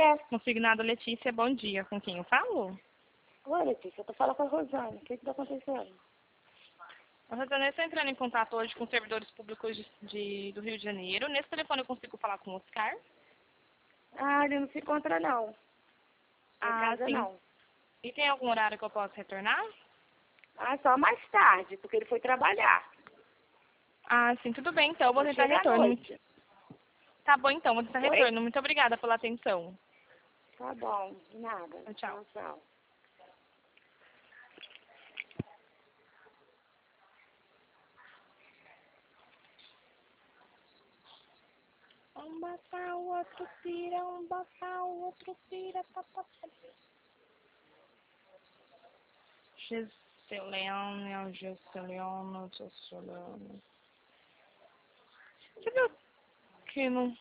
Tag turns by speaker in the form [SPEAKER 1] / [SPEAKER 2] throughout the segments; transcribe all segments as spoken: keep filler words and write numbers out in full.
[SPEAKER 1] dia.
[SPEAKER 2] Consignado Letícia, bom dia. Com quem eu falo?
[SPEAKER 1] Oi, Letícia, eu tô falando com a Rosane. O que que tá acontecendo?
[SPEAKER 2] A Rosana, eu estou entrando em contato hoje com servidores públicos de, de- do Rio de Janeiro. Nesse telefone eu consigo falar com o Oscar?
[SPEAKER 1] Ah, ele não se encontra, não. Em
[SPEAKER 2] Ah,
[SPEAKER 1] casa,
[SPEAKER 2] sim.
[SPEAKER 1] não.
[SPEAKER 2] E tem algum horário que eu possa retornar?
[SPEAKER 1] Ah, só mais tarde, porque ele foi trabalhar.
[SPEAKER 2] Ah, sim, tudo bem, então. Eu vou
[SPEAKER 1] Só
[SPEAKER 2] tentar
[SPEAKER 1] chega à
[SPEAKER 2] retorno.
[SPEAKER 1] noite.
[SPEAKER 2] Tá bom, então. Vou tentar
[SPEAKER 1] Oi?
[SPEAKER 2] retorno. Muito obrigada pela atenção.
[SPEAKER 1] Tá bom, de nada.
[SPEAKER 2] Tchau.
[SPEAKER 1] Tchau.
[SPEAKER 2] Um bafar, o outro pira, um bafar, o outro pira, papapá. Geseliano, Geseliano, Geseliano. Você viu que não...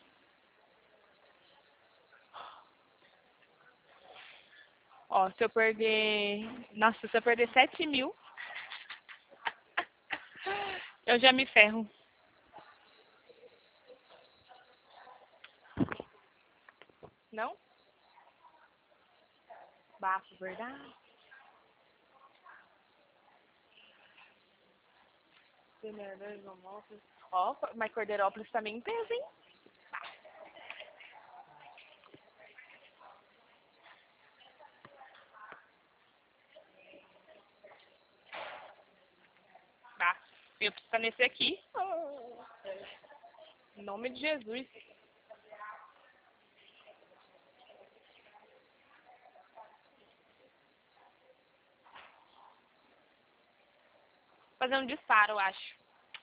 [SPEAKER 2] Ó, se eu perder... Nossa, se eu perder sete mil, eu já me ferro. Não? Bafo, verdade? Ó, mas Cordeirópolis também pesa, hein? Tá. Eu preciso estar nesse aqui. Em nome de Jesus. Fazer um disparo, eu acho.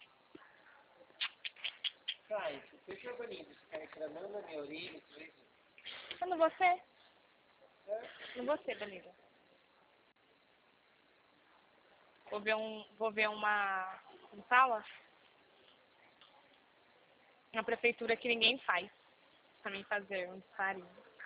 [SPEAKER 3] Sai, você que é bonito, esse cara reclamando na minha orelha,
[SPEAKER 2] Eu não vou ser. Não vou ser, Bonita. Vou ver um. Vou ver uma. Como fala? Uma prefeitura que ninguém faz. Pra mim fazer um disparinho.